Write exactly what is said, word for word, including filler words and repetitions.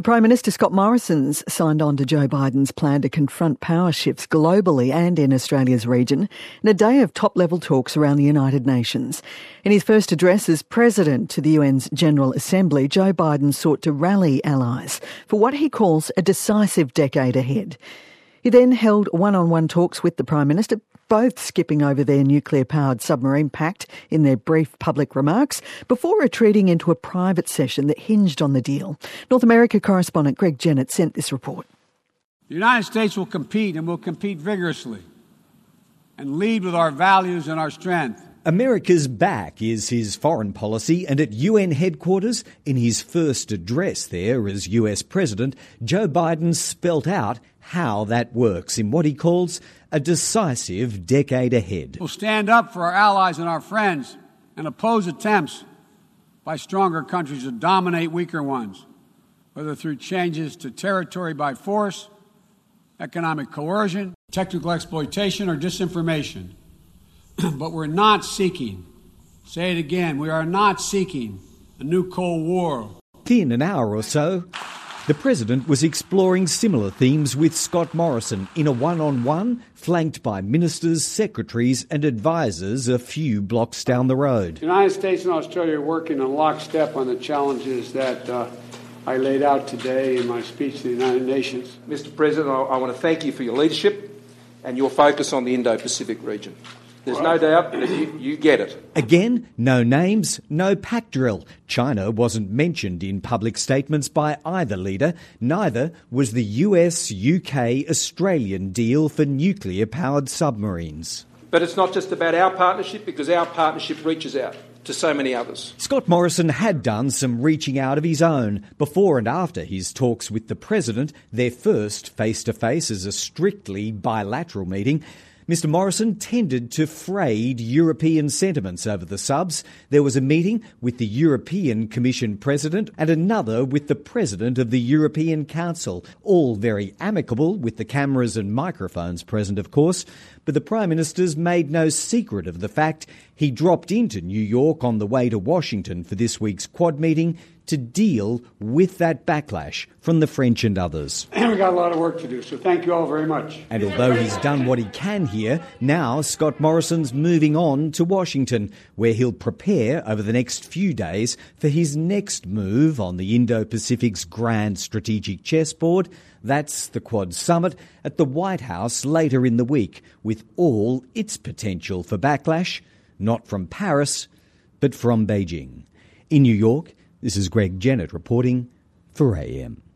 Prime Minister Scott Morrison's signed on to Joe Biden's plan to confront power shifts globally and in Australia's region in a day of top-level talks around the United Nations. In his first address as President to the U N's General Assembly, Joe Biden sought to rally allies for what he calls a decisive decade ahead. He then held one-on-one talks with the Prime Minister, both skipping over their nuclear-powered submarine pact in their brief public remarks, before retreating into a private session that hinged on the deal. North America correspondent Greg Jennett sent this report. The United States will compete and will compete vigorously and lead with our values and our strength. America's back is his foreign policy, and at U N headquarters, in his first address there as U S President, Joe Biden spelt out how that works in what he calls a decisive decade ahead. We'll stand up for our allies and our friends and oppose attempts by stronger countries to dominate weaker ones, whether through changes to territory by force, economic coercion, technical exploitation, or disinformation. But we're not seeking, say it again, we are not seeking a new Cold War. In an hour or so, the President was exploring similar themes with Scott Morrison in a one-on-one flanked by ministers, secretaries and advisers a few blocks down the road. The United States and Australia are working in lockstep on the challenges that uh, I laid out today in my speech to the United Nations. Mister President, I, I want to thank you for your leadership and your focus on the Indo-Pacific region. There's no doubt that you, you get it. Again, no names, no pact drill. China wasn't mentioned in public statements by either leader. Neither was the U S U K Australian deal for nuclear-powered submarines. But it's not just about our partnership, because our partnership reaches out to so many others. Scott Morrison had done some reaching out of his own before and after his talks with the President, their first face-to-face as a strictly bilateral meeting. Mister Morrison tended to frayed European sentiments over the subs. There was a meeting with the European Commission President and another with the President of the European Council, all very amicable with the cameras and microphones present, of course. But the Prime Minister's made no secret of the fact he dropped into New York on the way to Washington for this week's Quad meeting to deal with that backlash from the French and others. And we've got a lot of work to do, so thank you all very much. And although he's done what he can here, now Scott Morrison's moving on to Washington, where he'll prepare over the next few days for his next move on the Indo-Pacific's grand strategic chessboard. That's the Quad Summit at the White House later in the week, with all its potential for backlash, not from Paris, but from Beijing. In New York, this is Greg Jennett reporting for A M.